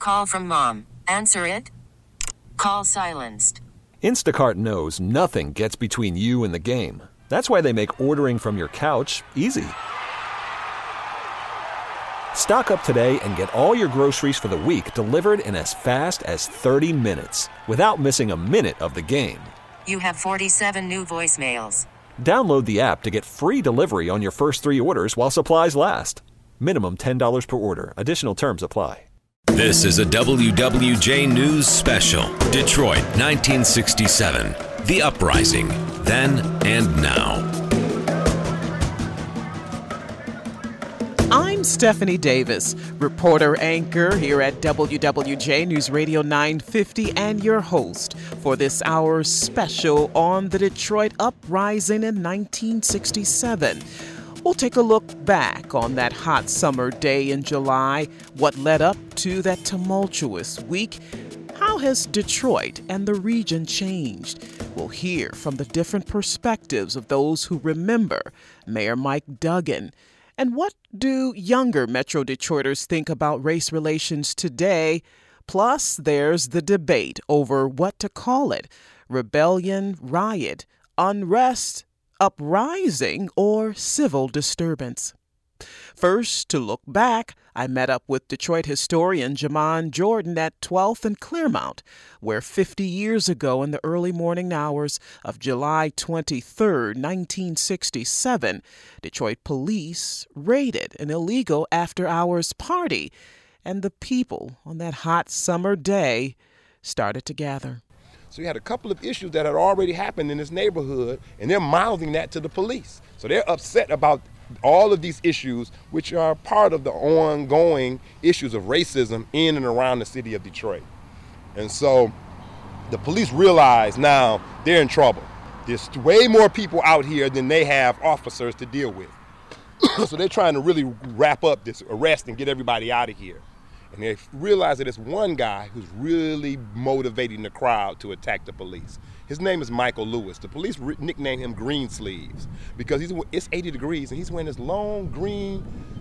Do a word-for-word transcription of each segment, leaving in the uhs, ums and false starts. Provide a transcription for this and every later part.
Call from mom. Answer it. Call silenced. Instacart knows nothing gets between you and the game. That's why they make ordering from your couch easy. Stock up today and get all your groceries for the week delivered in as fast as thirty minutes without missing a minute of the game. You have forty-seven new voicemails. Download the app to get free delivery on your first three orders while supplies last. Minimum ten dollars per order. Additional terms apply. This is a W W J News Special. Detroit, nineteen sixty-seven. The Uprising. Then and now. I'm Stephanie Davis, reporter anchor here at W W J News Radio nine fifty and your host for this hour's special on the Detroit Uprising in nineteen sixty-seven. We'll take a look back on that hot summer day in July, what led up to that tumultuous week. How has Detroit and the region changed? We'll hear from the different perspectives of those who remember Mayor Mike Duggan. And what do younger Metro Detroiters think about race relations today? Plus, there's the debate over what to call it: rebellion, riot, unrest, uprising, or civil disturbance. First, to look back, I met up with Detroit historian Jamon Jordan at twelfth and Claremont, where fifty years ago in the early morning hours of July twenty-third, nineteen sixty-seven, Detroit police raided an illegal after-hours party, and the people on that hot summer day started to gather. So you had a couple of issues that had already happened in this neighborhood, and they're mouthing that to the police. So they're upset about all of these issues, which are part of the ongoing issues of racism in and around the city of Detroit. And so the police realize now they're in trouble. There's way more people out here than they have officers to deal with. So they're trying to really wrap up this arrest and get everybody out of here. And they realize that there's one guy who's really motivating the crowd to attack the police. His name is Michael Lewis. The police re- nickname him Green Sleeves because he's it's eighty degrees and he's wearing this long green,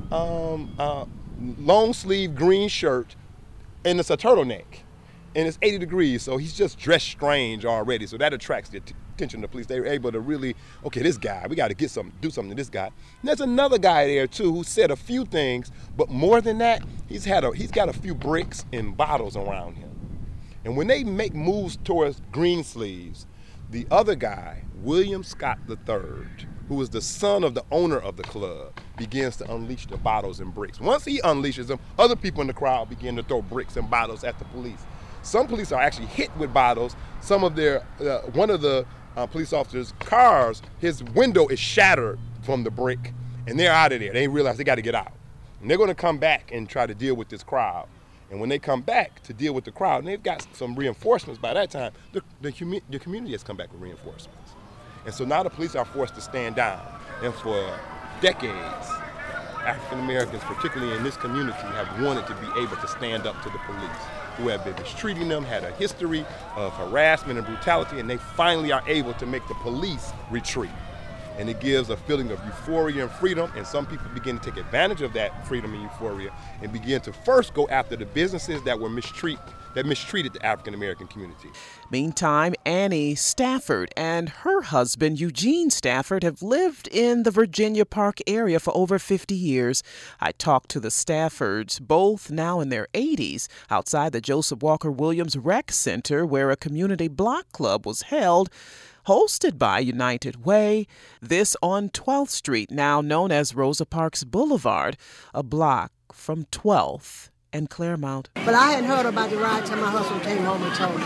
um, uh, long sleeve green shirt, and it's a turtleneck. And it's eighty degrees, so he's just dressed strange already. So that attracts the t- attention of the police. They're able to really, okay, this guy, we got to get something, do something to this guy. And there's another guy there too who said a few things, but more than that, he's had a he's got a few bricks and bottles around him. And when they make moves towards Greensleeves, the other guy, William Scott the third, who is the son of the owner of the club, begins to unleash the bottles and bricks. Once he unleashes them, other people in the crowd begin to throw bricks and bottles at the police. Some police are actually hit with bottles. Some of their, uh, one of the uh, police officers' cars, his window is shattered from the brick, and they're out of there. They realize they got to get out. And they're going to come back and try to deal with this crowd. And when they come back to deal with the crowd, and they've got some reinforcements by that time, the, the, commu- the community has come back with reinforcements. And so now the police are forced to stand down. And for decades, African Americans, particularly in this community, have wanted to be able to stand up to the police, who have been mistreating them, had a history of harassment and brutality, and they finally are able to make the police retreat. And it gives a feeling of euphoria and freedom, and some people begin to take advantage of that freedom and euphoria and begin to first go after the businesses that were mistreat that mistreated the African American community. Meantime, Annie Stafford and her husband, Eugene Stafford, have lived in the Virginia Park area for over fifty years. I talked to the Staffords, both now in their eighties, outside the Joseph Walker Williams Rec Center, where a community block club was held, hosted by United Way. This on twelfth Street, now known as Rosa Parks Boulevard, a block from twelfth and Claremont. But I hadn't heard about the ride till my husband came home and told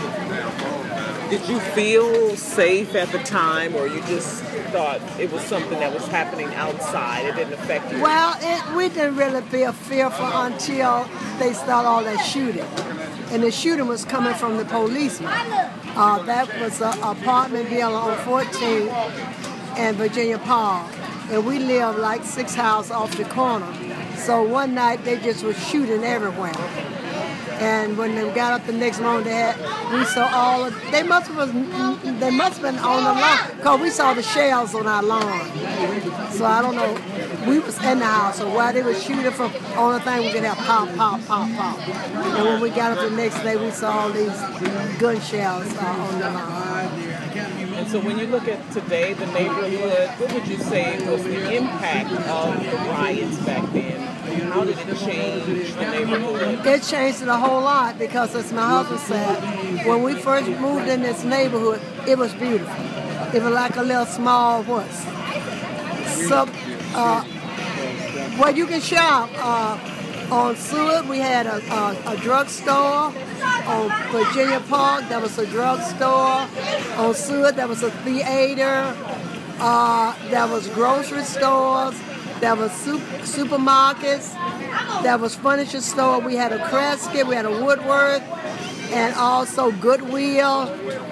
me. Did you feel safe at the time, or you just thought it was something that was happening outside? It didn't affect you? Well, it, we didn't really feel fearful until they started all that shooting. And the shooting was coming from the policeman. Uh, that was an apartment building on fourteenth and Virginia Park. And we lived like six houses off the corner. So one night they just was shooting everywhere. And when they got up the next morning, they had, we saw all of, they must have been, they must have been on the lawn, because we saw the shells on our lawn. So I don't know we was in the house, so while they were shooting from, only thing we could have pop, pop, pop, pop. And when we got up the next day, we saw all these gun shells uh, on the line. And so when you look at today, the neighborhood, what would you say was the impact of the riots back then? How did it change the neighborhood? It changed it a whole lot because, as my husband said, when we first moved in this neighborhood, it was beautiful. It was like a little small, what? Sub, uh, where you can shop. Uh, on Seward, we had a, a, a drugstore. On Virginia Park, there was a drugstore. On Seward, there was a theater. Uh, there was grocery stores. There was soup, supermarkets. There was furniture store. We had a Kresge, we had a Woodworth, and also Goodwill.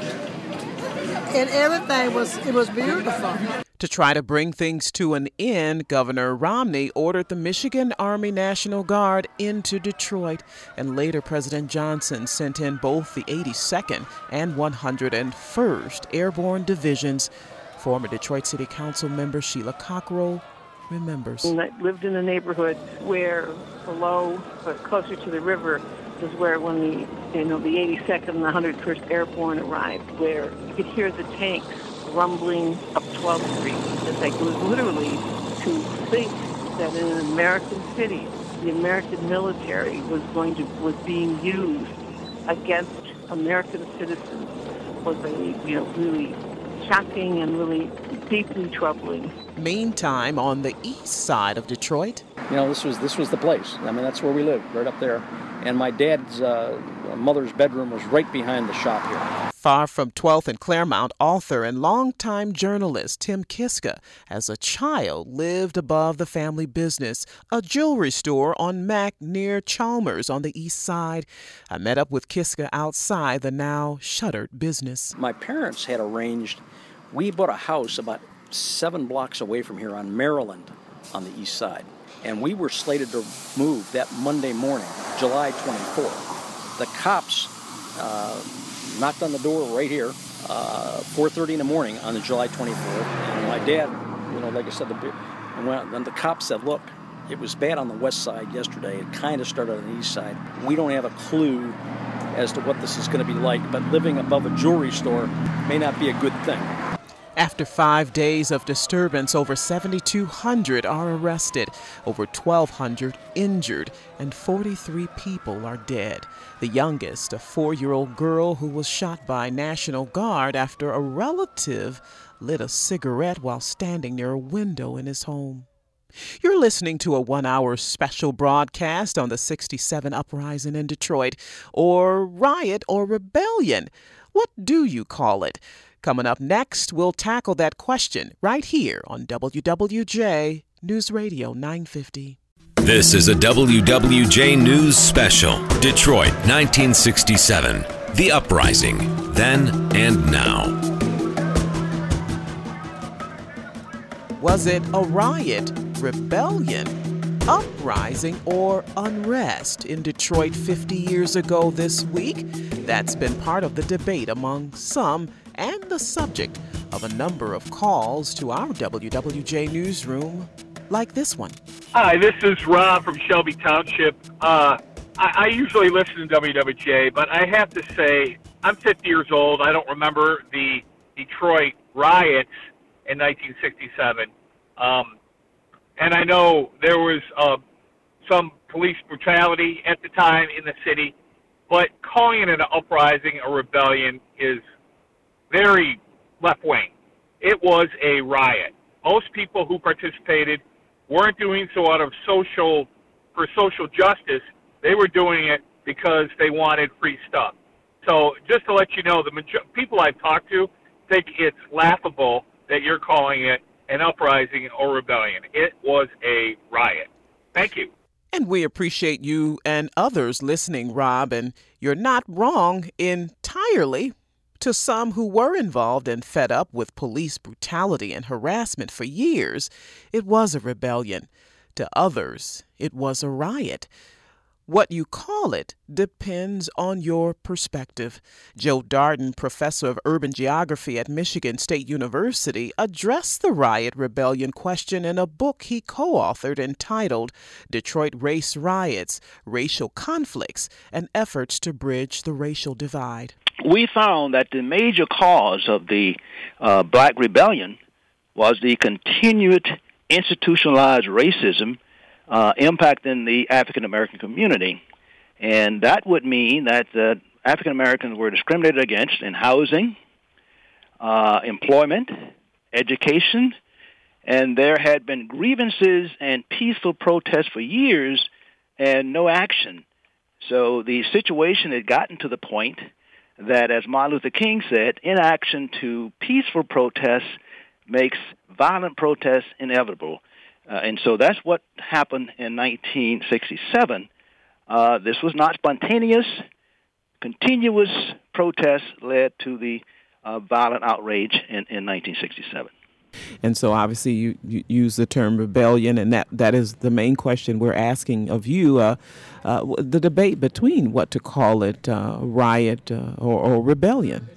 And everything was, it was beautiful. To try to bring things to an end, Governor Romney ordered the Michigan Army National Guard into Detroit, and later President Johnson sent in both the eighty-second and one hundred first Airborne Divisions. Former Detroit City Council member Sheila Cockrell remembers. I lived in a neighborhood where below, but closer to the river, was where when the, you know, the eighty-second and the one hundred first Airborne arrived, where you could hear the tanks rumbling up twelfth street. It's like it was literally to think that in an American city, the American military was going to was being used against American citizens was a you know really shocking and really deeply troubling. Meantime, on the east side of Detroit, you know, this was this was the place. I mean, that's where we lived, right up there. And my dad's uh, mother's bedroom was right behind the shop here. Far from twelfth and Claremont, author and longtime journalist Tim Kiska, as a child, lived above the family business, a jewelry store on Mack near Chalmers on the east side. I met up with Kiska outside the now shuttered business. My parents had arranged, we bought a house about seven blocks away from here on Maryland on the east side. And we were slated to move that Monday morning, July twenty-fourth. The cops uh, knocked on the door right here, uh, four thirty in the morning on the July twenty-fourth. And my dad, you know, like I said, the, and, when, and the cops said, look, it was bad on the west side yesterday. It kind of started on the east side. We don't have a clue as to what this is going to be like, but living above a jewelry store may not be a good thing. After five days of disturbance, over seventy-two hundred are arrested, over twelve hundred injured, and forty-three people are dead. The youngest, a four-year-old girl who was shot by National Guard after a relative lit a cigarette while standing near a window in his home. You're listening to a one-hour special broadcast on the sixty-seven uprising in Detroit, or riot or rebellion. What do you call it? Coming up next, we'll tackle that question right here on W W J News Radio nine fifty. This is a W W J News Special, Detroit nineteen sixty-seven. The Uprising, then and now. Was it a riot, rebellion, uprising, or unrest in Detroit fifty years ago this week? That's been part of the debate among some and the subject of a number of calls to our W W J newsroom, like this one. Hi, this is Rob from Shelby Township. Uh, I, I usually listen to W W J, but I have to say, I'm fifty years old. I don't remember the Detroit riots in nineteen sixty-seven. Um, and I know there was uh, some police brutality at the time in the city, but calling it an uprising or rebellion is very left-wing. It was a riot. Most people who participated weren't doing so out of social, for social justice. They were doing it because they wanted free stuff. So just to let you know, the major- people I've talked to think it's laughable that you're calling it an uprising or rebellion. It was a riot. Thank you. And we appreciate you and others listening, Rob, and you're not wrong entirely. To some who were involved and fed up with police brutality and harassment for years, it was a rebellion. To others, it was a riot. What you call it depends on your perspective. Joe Darden, professor of urban geography at Michigan State University, addressed the riot rebellion question in a book he co-authored entitled Detroit Race Riots, Racial Conflicts, and Efforts to Bridge the Racial Divide. We found that the major cause of the uh, Black Rebellion was the continued institutionalized racism Uh, impacting the African American community. And that would mean that uh, African Americans were discriminated against in housing, uh, employment, education, and there had been grievances and peaceful protests for years and no action. So the situation had gotten to the point that, as Martin Luther King said, inaction to peaceful protests makes violent protests inevitable. Uh, and so that's what happened in nineteen sixty-seven. Uh, this was not spontaneous. Continuous protests led to the uh, violent outrage in, in nineteen sixty-seven. And so obviously you, you use the term rebellion, and that, that is the main question we're asking of you, uh, uh, the debate between what to call it, uh, riot uh, or, or rebellion.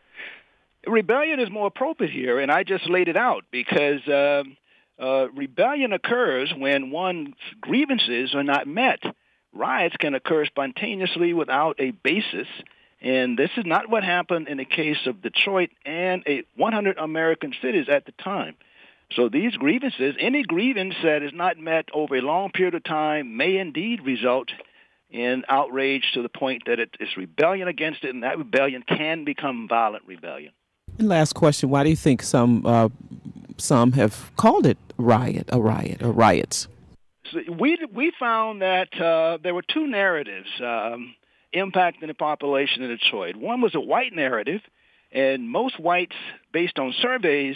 Rebellion is more appropriate here, and I just laid it out because um, Uh, rebellion occurs when one's grievances are not met. Riots can occur spontaneously without a basis, and this is not what happened in the case of Detroit and a one hundred American cities at the time. So these grievances, any grievance that is not met over a long period of time may indeed result in outrage to the point that it is rebellion against it, and that rebellion can become violent rebellion. And last question, why do you think some uh, some have called it riot, a riot, or riots? So we we found that uh, there were two narratives um, impacting the population in Detroit. One was a white narrative, and most whites, based on surveys,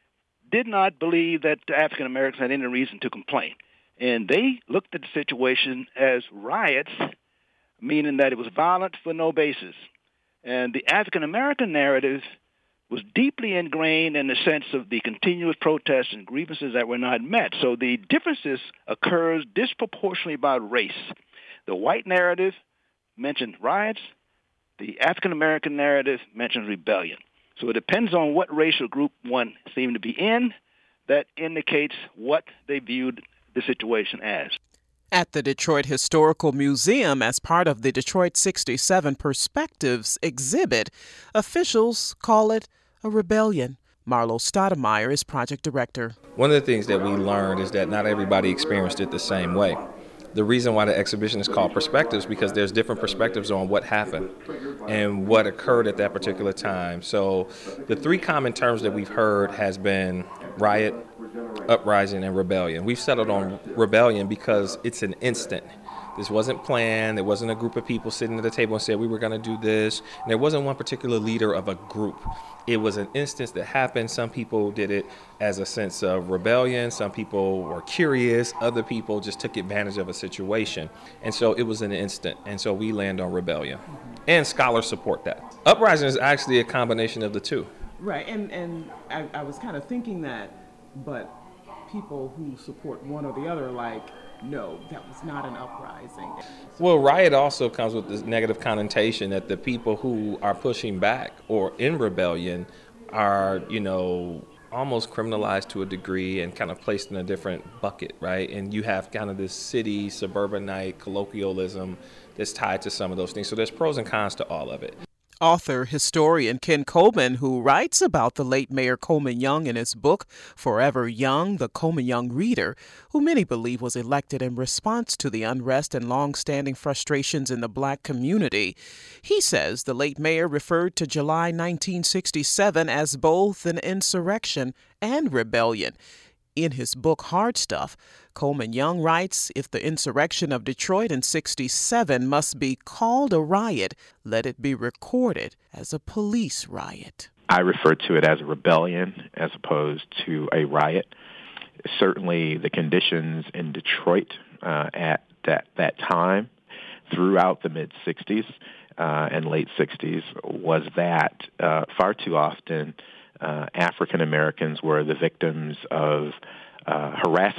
did not believe that African Americans had any reason to complain. And they looked at the situation as riots, meaning that it was violent for no basis. And the African American narrative was deeply ingrained in the sense of the continuous protests and grievances that were not met. So the differences occurs disproportionately by race. The white narrative mentioned riots. The African-American narrative mentions rebellion. So it depends on what racial group one seemed to be in. That indicates what they viewed the situation as. At the Detroit Historical Museum, as part of the Detroit sixty-seven Perspectives exhibit, officials call it a rebellion. Marlo Stoudemire is project director. One of the things that we learned is that not everybody experienced it the same way. The reason why the exhibition is called Perspectives because there's different perspectives on what happened and what occurred at that particular time. So the three common terms that we've heard has been riot, uprising, and rebellion. We've settled on rebellion because it's an instant. This wasn't planned. There wasn't a group of people sitting at the table and said we were going to do this. And there wasn't one particular leader of a group. It was an instance that happened. Some people did it as a sense of rebellion. Some people were curious. Other people just took advantage of a situation. And so it was an instant. And so we land on rebellion. And scholars support that. Uprising is actually a combination of the two. Right. And, and I, I was kind of thinking that, but people who support one or the other are like, no, that was not an uprising. Well, riot also comes with this negative connotation that the people who are pushing back or in rebellion are, you know, almost criminalized to a degree and kind of placed in a different bucket, right? And you have kind of this city, suburbanite, colloquialism that's tied to some of those things. So there's pros and cons to all of it. Author, historian Ken Coleman, who writes about the late Mayor Coleman Young in his book, Forever Young, The Coleman Young Reader, who many believe was elected in response to the unrest and long-standing frustrations in the black community. He says the late mayor referred to July nineteen sixty-seven as both an insurrection and rebellion. In his book, Hard Stuff, Coleman Young writes, if the insurrection of Detroit in sixty-seven must be called a riot, let it be recorded as a police riot. I refer to it as a rebellion as opposed to a riot. Certainly the conditions in Detroit uh, at that, that time throughout the mid-sixties uh, and late sixties was that uh, far too often uh, African Americans were the victims of uh, harassment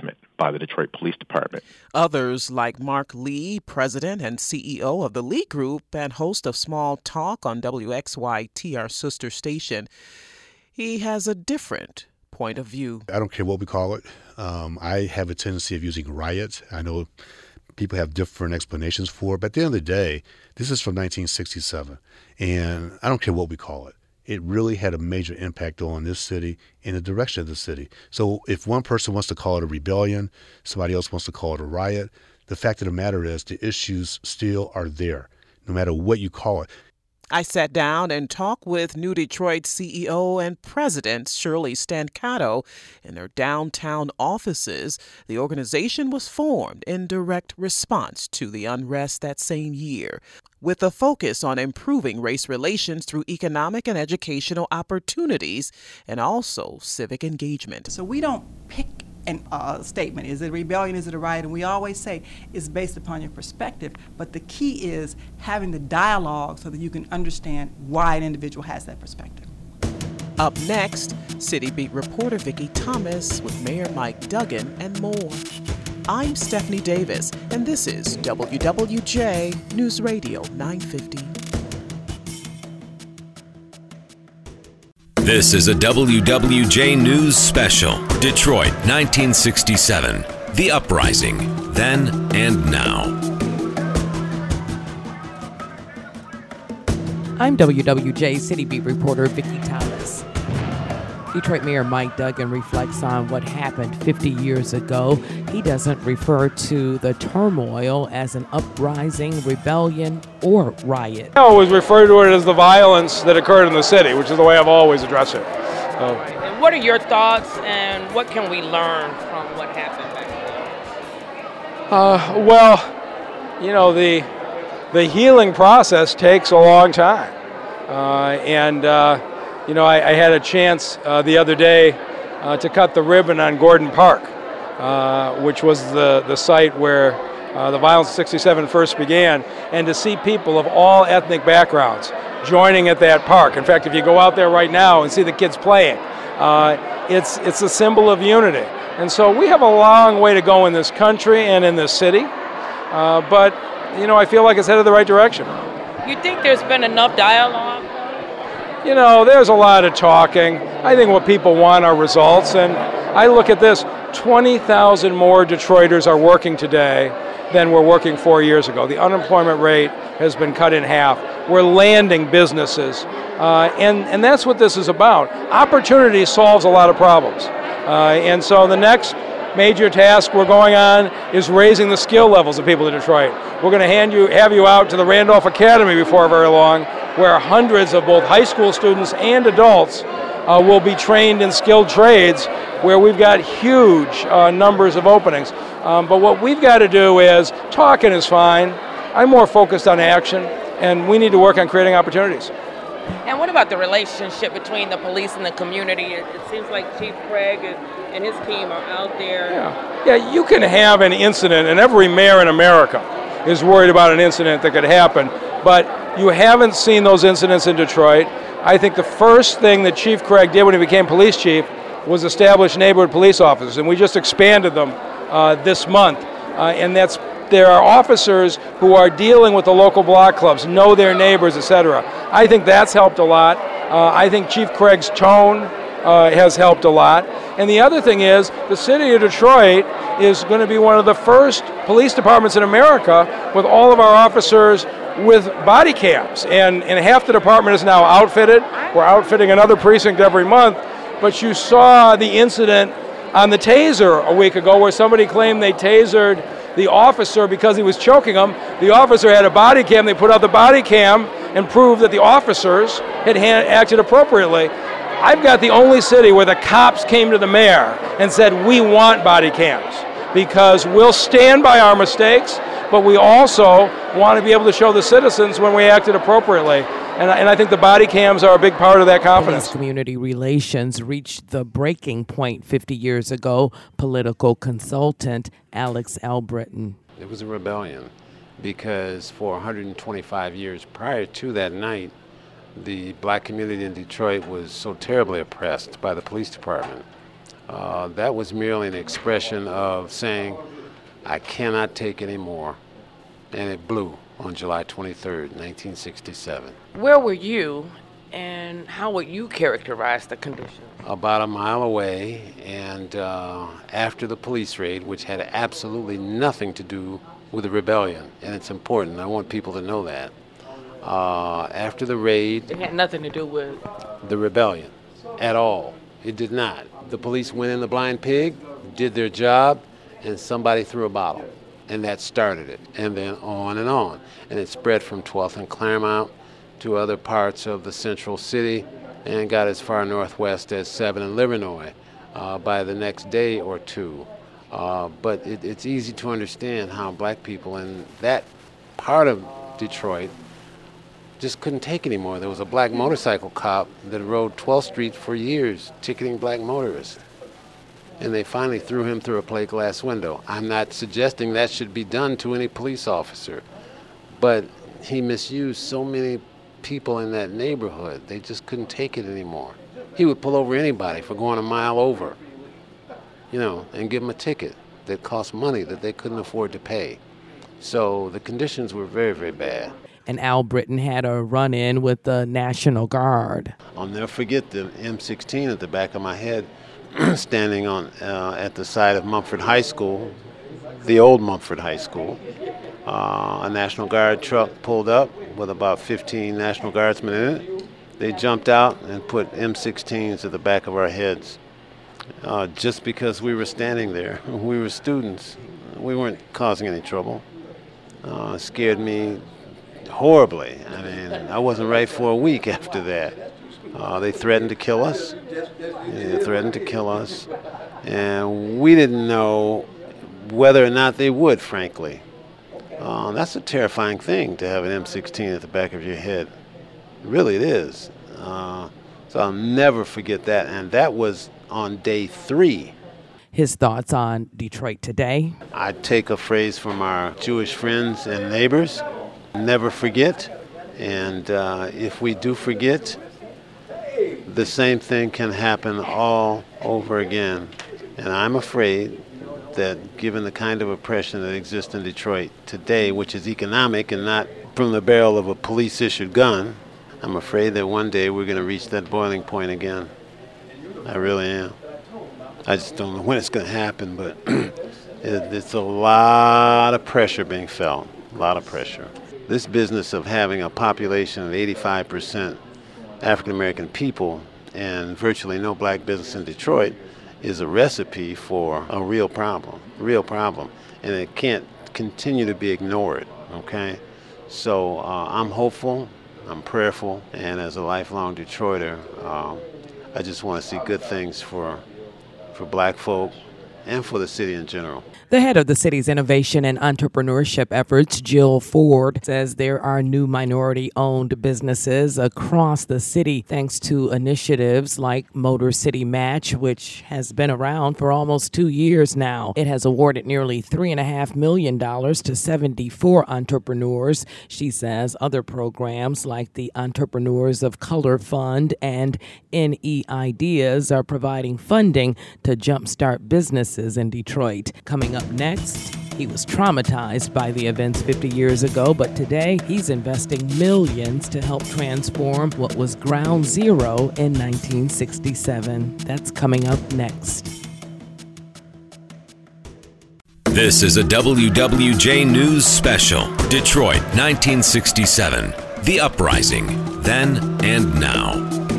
by the Detroit Police Department. Others like Mark Lee, president and C E O of the Lee Group and host of Small Talk on W X Y T, our sister station, he has a different point of view. I don't care what we call it. Um, I have a tendency of using riot. I know people have different explanations for it, but at the end of the day, this is from nineteen sixty-seven, and I don't care what we call it. It really had a major impact on this city and the direction of the city. So if one person wants to call it a rebellion, somebody else wants to call it a riot, the fact of the matter is the issues still are there, no matter what you call it. I sat down and talked with New Detroit C E O and President Shirley Stancato in their downtown offices. The organization was formed in direct response to the unrest that same year, with a focus on improving race relations through economic and educational opportunities and also civic engagement. So we don't pick a uh, statement. Is it a rebellion? Is it a riot? And we always say it's based upon your perspective. But the key is having the dialogue so that you can understand why an individual has that perspective. Up next, City Beat reporter Vicki Thomas with Mayor Mike Duggan and more. I'm Stephanie Davis, and this is W W J News Radio nine fifty. This is a W W J News Special, Detroit nineteen sixty-seven, The Uprising, Then and Now. I'm W W J City Beat reporter Vicki Thomas. Detroit Mayor Mike Duggan reflects on what happened fifty years ago. He doesn't refer to the turmoil as an uprising, rebellion, or riot. I always refer to it as the violence that occurred in the city, which is the way I've always addressed it. So. And what are your thoughts, and what can we learn from what happened back then? Uh, well, you know, the the healing process takes a long time, uh, and. Uh, You know, I, I had a chance uh, the other day uh, to cut the ribbon on Gordon Park, uh, which was the, the site where uh, the violence of sixty-seven first began, and to see people of all ethnic backgrounds joining at that park. In fact, if you go out there right now and see the kids playing, uh, it's, it's a symbol of unity. And so we have a long way to go in this country and in this city, uh, but, you know, I feel like it's headed the right direction. You think there's been enough dialogue? You know, there's a lot of talking. I think what people want are results, and I look at this, twenty thousand more Detroiters are working today than were working four years ago. The unemployment rate has been cut in half. We're landing businesses, uh, and, and that's what this is about. Opportunity solves a lot of problems, uh, and so the next major task we're going on is raising the skill levels of people in Detroit. We're going to hand you, have you out to the Randolph Academy before very long, where hundreds of both high school students and adults uh, will be trained in skilled trades, where we've got huge uh, numbers of openings. Um, but what we've got to do is, talking is fine. I'm more focused on action, and we need to work on creating opportunities. And what about the relationship between the police and the community? It, it seems like Chief Craig and his team are out there. Yeah. yeah, you can have an incident, and every mayor in America is worried about an incident that could happen, but you haven't seen those incidents in Detroit. I think the first thing that Chief Craig did when he became police chief was establish neighborhood police officers, and we just expanded them uh, this month, uh, and that's there are officers who are dealing with the local block clubs, know their neighbors, et cetera. I think that's helped a lot. Uh, I think Chief Craig's tone uh, has helped a lot. And the other thing is, the city of Detroit is going to be one of the first police departments in America with all of our officers with body cams. And, and half the department is now outfitted. We're outfitting another precinct every month. But you saw the incident on the taser a week ago where somebody claimed they tasered the officer because he was choking him. The officer had a body cam. They put out the body cam and proved that the officers had hand, acted appropriately. I've got the only city where the cops came to the mayor and said, we want body cams because we'll stand by our mistakes, but we also want to be able to show the citizens when we acted appropriately. And, and I think the body cams are a big part of that confidence. Police community relations reached the breaking point fifty years ago. Political consultant Alex Albritton. It was a rebellion because for one hundred twenty-five years prior to that night, the black community in Detroit was so terribly oppressed by the police department Uh, that was merely an expression of saying, I cannot take any more. And it blew on July twenty-third, nineteen sixty-seven. Where were you, and how would you characterize the conditions? About a mile away, and uh, after the police raid, which had absolutely nothing to do with the rebellion, and it's important, I want people to know that. Uh, after the raid... It had nothing to do with... the rebellion, at all. It did not. The police went in the blind pig, did their job, and somebody threw a bottle. And that started it, and then on and on. And it spread from twelfth and Claremont to other parts of the central city and got as far northwest as seventh and Livernois uh, by the next day or two. Uh, but it, it's easy to understand how black people in that part of Detroit just couldn't take anymore. There was a black motorcycle cop that rode twelfth street for years, ticketing black motorists. And they finally threw him through a plate glass window. I'm not suggesting that should be done to any police officer, but he misused so many people in that neighborhood. They just couldn't take it anymore. He would pull over anybody for going a mile over, you know, and give them a ticket that cost money that they couldn't afford to pay. So the conditions were very, very bad. And Al Britton had a run-in with the National Guard. I'll never forget the M sixteen at the back of my head standing on uh, at the side of Mumford High School, the old Mumford High School. Uh, a National Guard truck pulled up with about fifteen National Guardsmen in it. They jumped out and put M sixteens at the back of our heads uh, just because we were standing there. We were students. We weren't causing any trouble. Uh, it scared me horribly. I mean, I wasn't right for a week after that. Uh, they threatened to kill us. They threatened to kill us. And we didn't know whether or not they would, frankly. Uh, that's a terrifying thing, to have an M sixteen at the back of your head. Really, it is. Uh, so I'll never forget that. And that was on day three. His thoughts on Detroit today. I take a phrase from our Jewish friends and neighbors: never forget. And uh, if we do forget, the same thing can happen all over again. And I'm afraid that given the kind of oppression that exists in Detroit today, which is economic and not from the barrel of a police-issued gun, I'm afraid that one day we're going to reach that boiling point again. I really am. I just don't know when it's going to happen, but it, it's a lot of pressure being felt, a lot of pressure. This business of having a population of eighty-five percent African-American people and virtually no black business in Detroit is a recipe for a real problem, real problem. And it can't continue to be ignored, okay? So uh, I'm hopeful, I'm prayerful, and as a lifelong Detroiter, uh, I just want to see good things for, for black folk and for the city in general. The head of the city's innovation and entrepreneurship efforts, Jill Ford, says there are new minority-owned businesses across the city thanks to initiatives like Motor City Match, which has been around for almost two years now. It has awarded nearly three point five million dollars to seventy-four entrepreneurs. She says other programs like the Entrepreneurs of Color Fund and N E Ideas are providing funding to jumpstart businesses in Detroit. Coming up next, he was traumatized by the events fifty years ago, but today he's investing millions to help transform what was ground zero in nineteen sixty-seven. That's coming up next. This is a W W J News Special, Detroit, nineteen sixty-seven. The Uprising, then and now.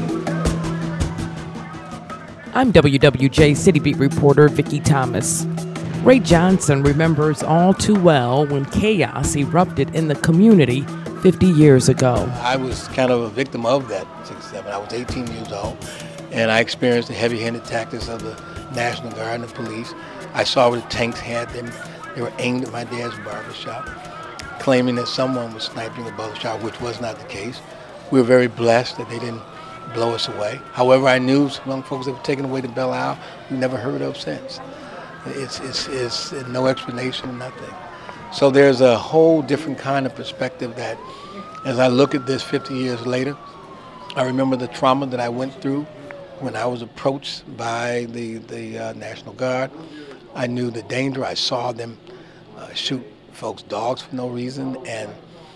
I'm W W J City Beat reporter Vicki Thomas. Ray Johnson remembers all too well when chaos erupted in the community fifty years ago. I was kind of a victim of that sixty-seven. I was eighteen years old, and I experienced the heavy-handed tactics of the National Guard and the police. I saw where the tanks had them. They were aimed at my dad's barbershop, claiming that someone was sniping above the shop, which was not the case. We were very blessed that they didn't blow us away. However, I knew some young folks that were taken away to Belle Isle we never heard of since. It's, it's, it's no explanation, nothing. So there's a whole different kind of perspective that as I look at this fifty years later, I remember the trauma that I went through when I was approached by the, the uh, National Guard, I knew the danger. I saw them uh, shoot folks' dogs for no reason, and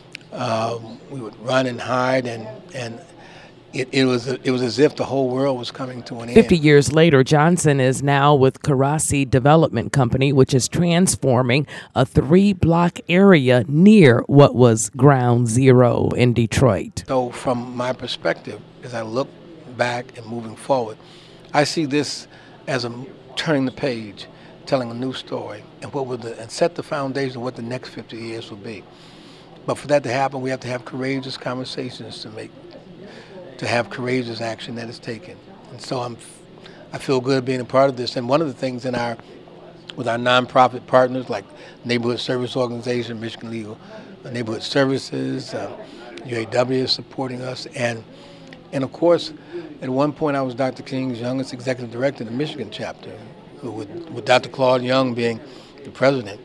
um, we would run and hide, and, and it, it, was, it was as if the whole world was coming to an end. Fifty years later, Johnson is now with Karasi Development Company, which is transforming a three-block area near what was Ground Zero in Detroit. So from my perspective, as I look back and moving forward, I see this as a turning the page, telling a new story, and what would the, and set the foundation of what the next fifty years will be. But for that to happen, we have to have courageous conversations to make, to have courageous action that is taken. And so I'm, I feel good being a part of this. And one of the things in our, with our nonprofit partners like Neighborhood Service Organization, Michigan Legal Neighborhood Services, uh, U A W is supporting us, and and of course, at one point I was Doctor King's youngest executive director of the Michigan chapter, with, with Doctor Claude Young being the president.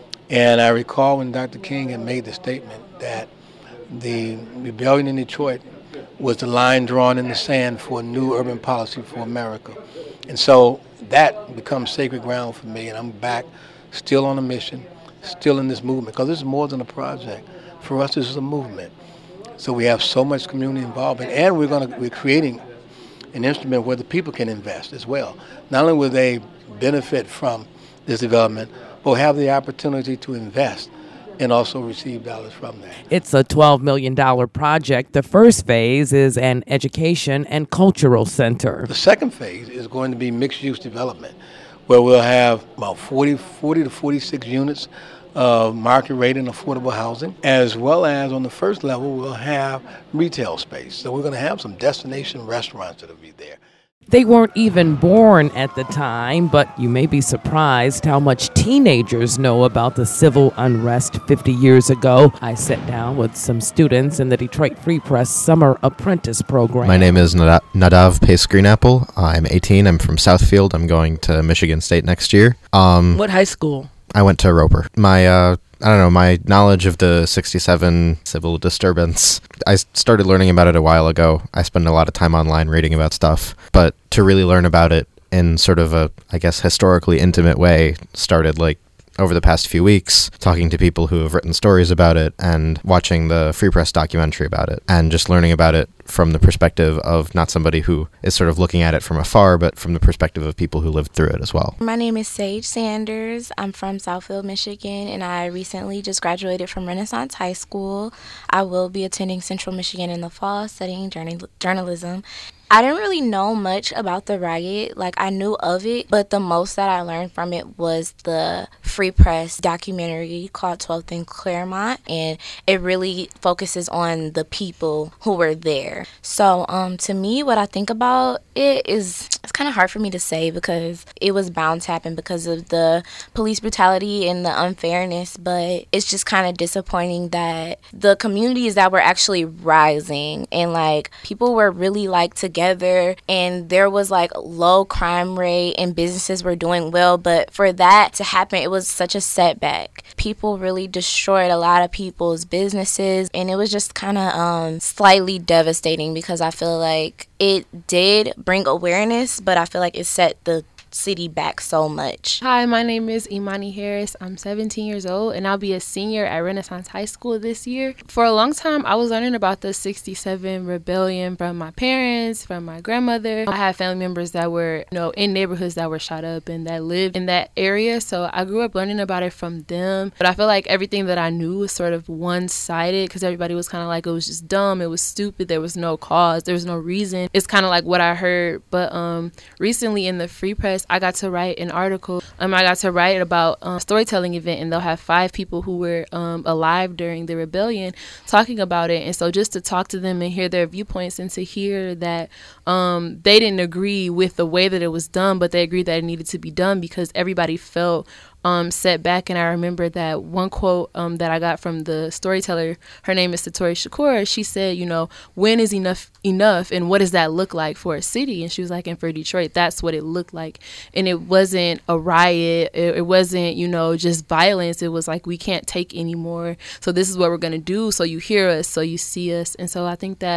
And I recall when Doctor King had made the statement that the rebellion in Detroit was the line drawn in the sand for a new urban policy for America. And so that becomes sacred ground for me, and I'm back still on a mission, still in this movement, because this is more than a project. For us, this is a movement. So we have so much community involvement, and we're going to, we're creating an instrument where the people can invest as well. Not only will they benefit from this development, but will have the opportunity to invest and also receive dollars from that. It's a twelve million dollars project. The first phase is an education and cultural center. The second phase is going to be mixed-use development, where we'll have about forty, forty to forty-six units of market-rate and affordable housing, as well as on the first level, we'll have retail space. So we're going to have some destination restaurants that will be there. They weren't even born at the time, but you may be surprised how much teenagers know about the civil unrest fifty years ago. I sat down with some students in the Detroit Free Press Summer Apprentice Program. My name is Nadav, Nadav Pace Greenapple. I'm eighteen. I'm from Southfield. I'm going to Michigan State next year. Um, What high school? I went to Roper. My, uh, I don't know, my knowledge of the sixty-seven civil disturbance, I started learning about it a while ago. I spend a lot of time online reading about stuff, but to really learn about it in sort of a, I guess, historically intimate way started like over the past few weeks, talking to people who have written stories about it and watching the Free Press documentary about it and just learning about it from the perspective of not somebody who is sort of looking at it from afar, but from the perspective of people who lived through it as well. My name is Sage Sanders. I'm from Southfield, Michigan, and I recently just graduated from Renaissance High School. I will be attending Central Michigan in the fall, studying journal- journalism. I didn't really know much about the riot. Like, I knew of it, but the most that I learned from it was the Free Press documentary called twelfth and Claremont, and it really focuses on the people who were there. So, um, to me, what I think about it is, it's kind of hard for me to say because it was bound to happen because of the police brutality and the unfairness, but it's just kind of disappointing that the communities that were actually rising and, like, people were really, like, together Together, and there was like low crime rate and businesses were doing well, but for that to happen, it was such a setback. People really destroyed a lot of people's businesses, and it was just kind of um, slightly devastating because I feel like it did bring awareness, but I feel like it set the city back so much. Hi, my name is Imani Harris. I'm seventeen years old, and I'll be a senior at Renaissance High School this year. For a long time, I was learning about the sixty-seven rebellion from my parents, from my grandmother. I had family members that were, you know, in neighborhoods that were shot up and that lived in that area, so I grew up learning about it from them. But I feel like everything that I knew was sort of one-sided because everybody was kind of like, it was just dumb, it was stupid, there was no cause, there was no reason. It's kind of like what I heard. But um, recently in the Free Press, I got to write an article. Um, I got to write about um, a storytelling event, and they'll have five people who were um, alive during the rebellion talking about it. And so just to talk to them and hear their viewpoints and to hear that um, they didn't agree with the way that it was done, but they agreed that it needed to be done because everybody felt Um, set back. And I remember that one quote um, that I got from the storyteller, her name is Satori Shakur. She said, you know, when is enough enough and what does that look like for a city? And she was like, and for Detroit, that's what it looked like. And it wasn't a riot. It, it wasn't, you know, just violence. It was like, we can't take anymore. So this is what we're going to do. So you hear us, so you see us. And so I think that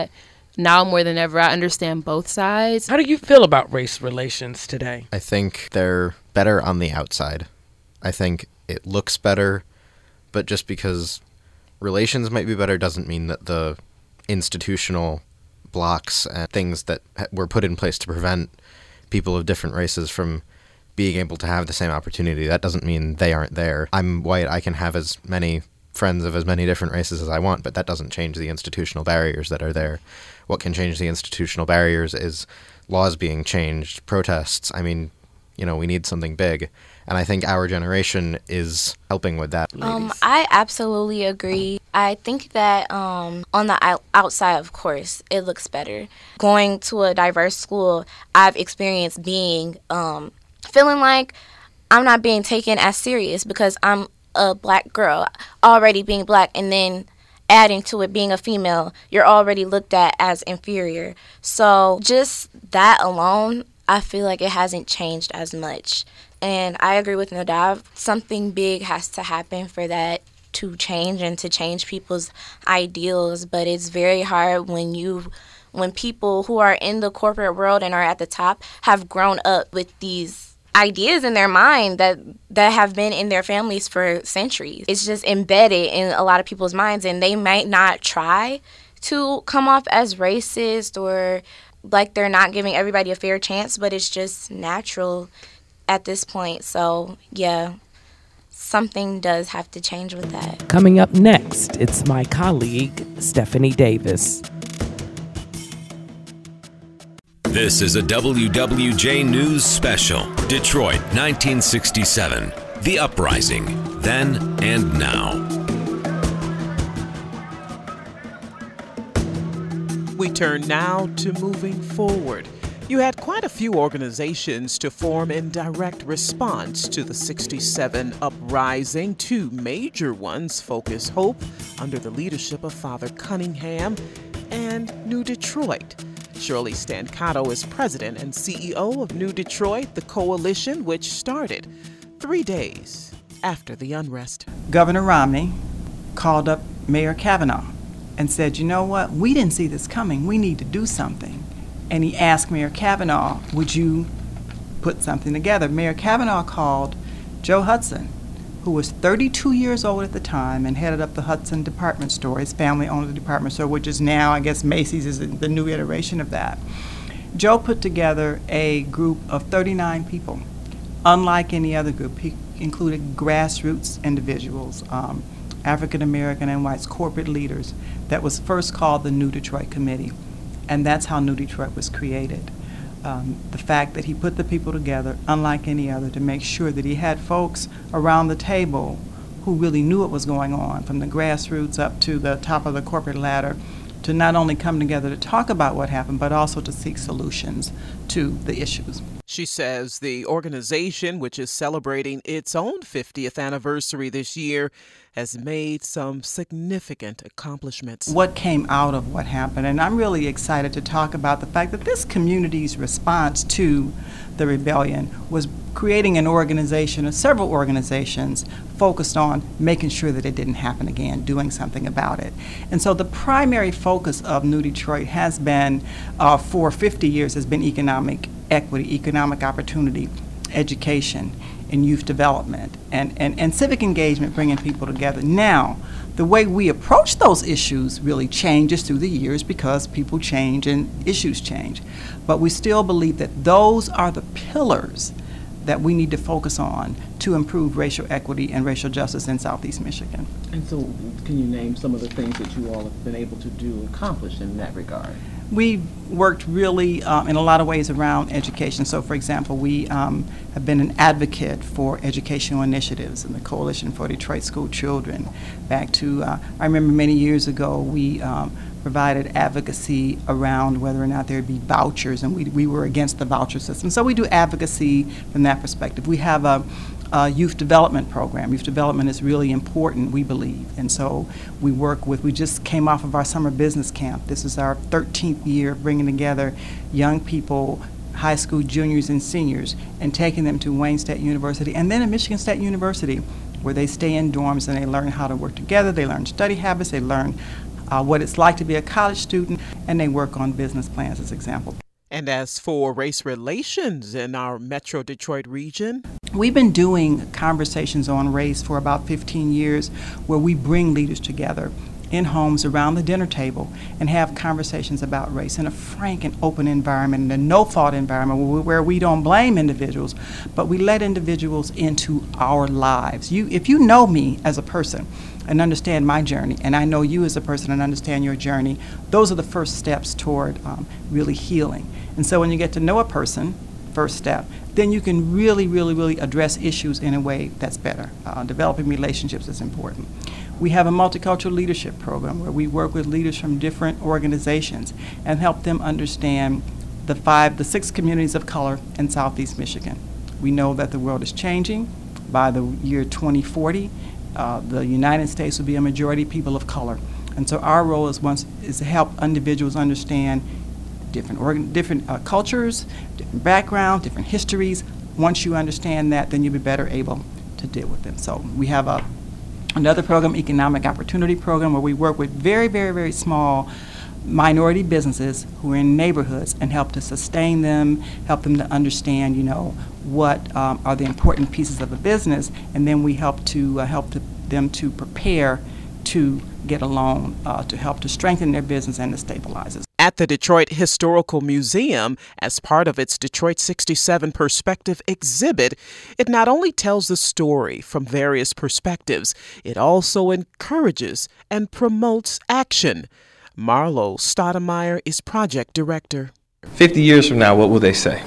now more than ever, I understand both sides. How do you feel about race relations today? I think they're better on the outside. I think it looks better, but just because relations might be better doesn't mean that the institutional blocks and things that were put in place to prevent people of different races from being able to have the same opportunity, that doesn't mean they aren't there. I'm white, I can have as many friends of as many different races as I want, but that doesn't change the institutional barriers that are there. What can change the institutional barriers is laws being changed, protests. I mean, you know, we need something big. And I think our generation is helping with that. Um, I absolutely agree. I think that um, on the outside, of course, it looks better. Going to a diverse school, I've experienced being, um, feeling like I'm not being taken as serious because I'm a black girl, already being black, and then adding to it being a female, you're already looked at as inferior. So just that alone, I feel like it hasn't changed as much. And I agree with Nadav. Something big has to happen for that to change and to change people's ideals. But it's very hard when you, when people who are in the corporate world and are at the top have grown up with these ideas in their mind that that have been in their families for centuries. It's just embedded in a lot of people's minds, and they might not try to come off as racist or like they're not giving everybody a fair chance, but it's just natural at this point. So, yeah, something does have to change with that. Coming up next, it's my colleague, Stephanie Davis. This is a W W J News Special, Detroit, nineteen sixty-seven. The Uprising, Then and Now. We turn now to moving forward. You had quite a few organizations to form in direct response to the sixty-seven uprising. Two major ones, Focus Hope, under the leadership of Father Cunningham, and New Detroit. Shirley Stancato is president and C E O of New Detroit, the coalition which started three days after the unrest. Governor Romney called up Mayor Kavanaugh and said, you know what, we didn't see this coming. We need to do something. And he asked Mayor Kavanaugh, would you put something together? Mayor Kavanaugh called Joe Hudson, who was thirty-two years old at the time and headed up the Hudson department store. His family owned the department store, which is now, I guess, Macy's is the new iteration of that. Joe put together a group of thirty-nine people, unlike any other group. He included grassroots individuals, um, African American and whites, corporate leaders, that was first called the New Detroit Committee. And that's how New Detroit was created. Um, the fact that he put the people together, unlike any other, to make sure that he had folks around the table who really knew what was going on, from the grassroots up to the top of the corporate ladder, to not only come together to talk about what happened, but also to seek solutions to the issues. She says the organization, which is celebrating its own fiftieth anniversary this year, has made some significant accomplishments. What came out of what happened, and I'm really excited to talk about the fact that this community's response to the rebellion was creating an organization, or several organizations, focused on making sure that it didn't happen again, doing something about it. And so the primary focus of New Detroit has been, uh, for fifty years, has been economic equity, economic opportunity, education, and youth development, and, and, and civic engagement, bringing people together. Now, the way we approach those issues really changes through the years because people change and issues change. But we still believe that those are the pillars that we need to focus on to improve racial equity and racial justice in Southeast Michigan. And so can you name some of the things that you all have been able to do and accomplish in that regard? We worked really um, in a lot of ways around education. So, for example, we um, have been an advocate for educational initiatives in the Coalition for Detroit School Children. Back to, uh, I remember many years ago, we um, provided advocacy around whether or not there would be vouchers, and we, we were against the voucher system. So we do advocacy from that perspective. We have a Uh, youth development program. Youth development is really important, we believe, and so we work with, we just came off of our summer business camp. This is our thirteenth year of bringing together young people, high school juniors and seniors, and taking them to Wayne State University and then at Michigan State University, where they stay in dorms and they learn how to work together, they learn study habits, they learn uh, what it's like to be a college student, and they work on business plans as example. And as for race relations in our Metro Detroit region? We've been doing conversations on race for about fifteen years where we bring leaders together in homes around the dinner table and have conversations about race in a frank and open environment, in a no-fault environment where we, where we don't blame individuals, but we let individuals into our lives. You, if you know me as a person and understand my journey, and I know you as a person and understand your journey, those are the first steps toward um, really healing. And so when you get to know a person, first step, then you can really, really, really address issues in a way that's better. Uh, developing relationships is important. We have a multicultural leadership program where we work with leaders from different organizations and help them understand the five, the six communities of color in Southeast Michigan. We know that the world is changing. By the year twenty forty, uh, the United States will be a majority people of color. And so our role is, once, is to help individuals understand different, organ, different uh, cultures, different backgrounds, different histories. Once you understand that, then you'll be better able to deal with them. So we have a Another program, Economic Opportunity Program, where we work with very, very, very small minority businesses who are in neighborhoods and help to sustain them, help them to understand, you know, what um, are the important pieces of a business, and then we help to uh, help to, them to prepare to get a loan uh, to help to strengthen their business and to stabilize it. At the Detroit Historical Museum, as part of its Detroit sixty-seven Perspective exhibit, it not only tells the story from various perspectives, it also encourages and promotes action. Marlo Stoudemire is project director. fifty years from now, what will they say?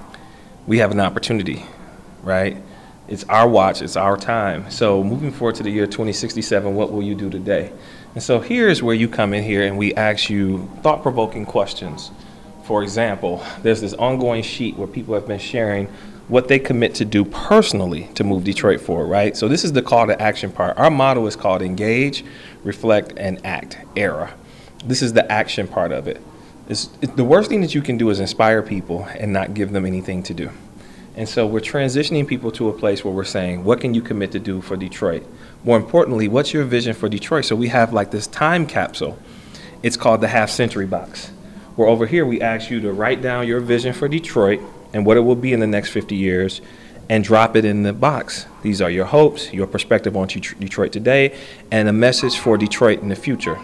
We have an opportunity, right? It's our watch, it's our time. So moving forward to the year twenty sixty-seven, what will you do today? And so here's where you come in here and we ask you thought-provoking questions. For example, there's this ongoing sheet where people have been sharing what they commit to do personally to move Detroit forward, right? So this is the call to action part. Our motto is called Engage, Reflect, and Act, ERA. This is the action part of it. It's, it. The worst thing that you can do is inspire people and not give them anything to do. And so we're transitioning people to a place where we're saying, what can you commit to do for Detroit? More importantly, what's your vision for Detroit? So we have like this time capsule. It's called the Half Century Box, where over here we ask you to write down your vision for Detroit and what it will be in the next fifty years and drop it in the box. These are your hopes, your perspective on Detroit today, and a message for Detroit in the future.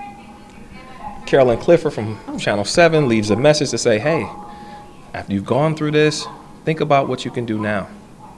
Carolyn Clifford from Channel seven leaves a message to say, hey, after you've gone through this, think about what you can do now.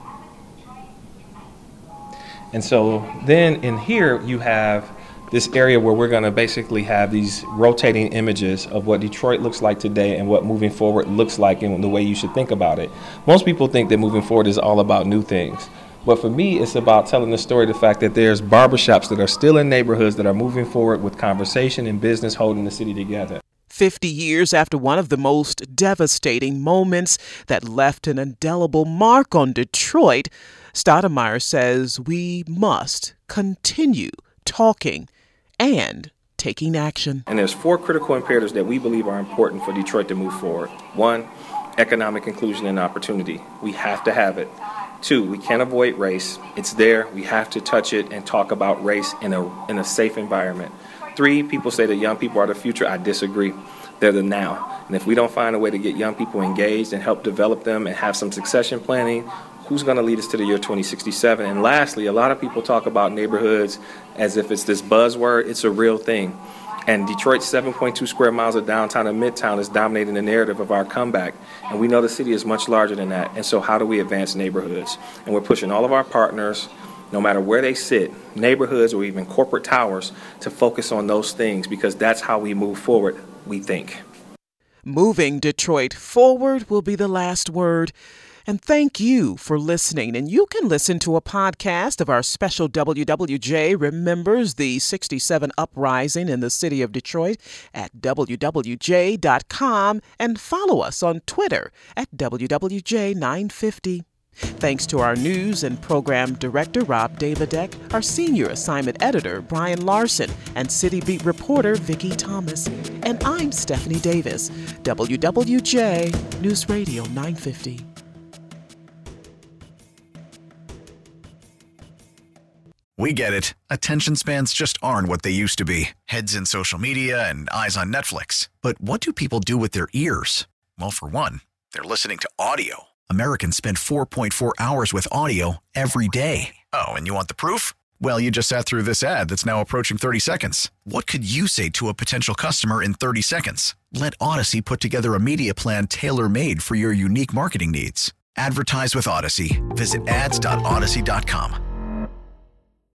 And so then in here you have this area where we're going to basically have these rotating images of what Detroit looks like today and what moving forward looks like and the way you should think about it. Most people think that moving forward is all about new things. But for me, it's about telling the story, the fact that there's barbershops that are still in neighborhoods that are moving forward with conversation and business holding the city together. fifty years after one of the most devastating moments that left an indelible mark on Detroit, Stoudemire says we must continue talking and taking action. And there's four critical imperatives that we believe are important for Detroit to move forward. One, economic inclusion and opportunity. We have to have it. Two, we can't avoid race. It's there. We have to touch it and talk about race in a in a safe environment. Three, people say that young people are the future. I disagree. They're the now. And if we don't find a way to get young people engaged and help develop them and have some succession planning, who's going to lead us to the year twenty sixty-seven? And lastly, a lot of people talk about neighborhoods as if it's this buzzword. It's a real thing. And Detroit's seven point two square miles of downtown and midtown is dominating the narrative of our comeback. And we know the city is much larger than that. And so how do we advance neighborhoods? And we're pushing all of our partners, no matter where they sit, neighborhoods or even corporate towers, to focus on those things because that's how we move forward, we think. Moving Detroit forward will be the last word. And thank you for listening. And you can listen to a podcast of our special W W J Remembers the sixty-seven Uprising in the city of Detroit at W W J dot com and follow us on Twitter at W W J nine fifty. Thanks to our news and program director, Rob Davidek, our senior assignment editor, Brian Larson, and City Beat reporter, Vicki Thomas. And I'm Stephanie Davis, W W J News Radio nine fifty. We get it. Attention spans just aren't what they used to be. Heads in social media and eyes on Netflix. But what do people do with their ears? Well, for one, they're listening to audio. Americans spend four point four hours with audio every day. Oh, and you want the proof? Well, you just sat through this ad that's now approaching thirty seconds. What could you say to a potential customer in thirty seconds? Let Odyssey put together a media plan tailor-made for your unique marketing needs. Advertise with Odyssey. Visit ads dot odyssey dot com.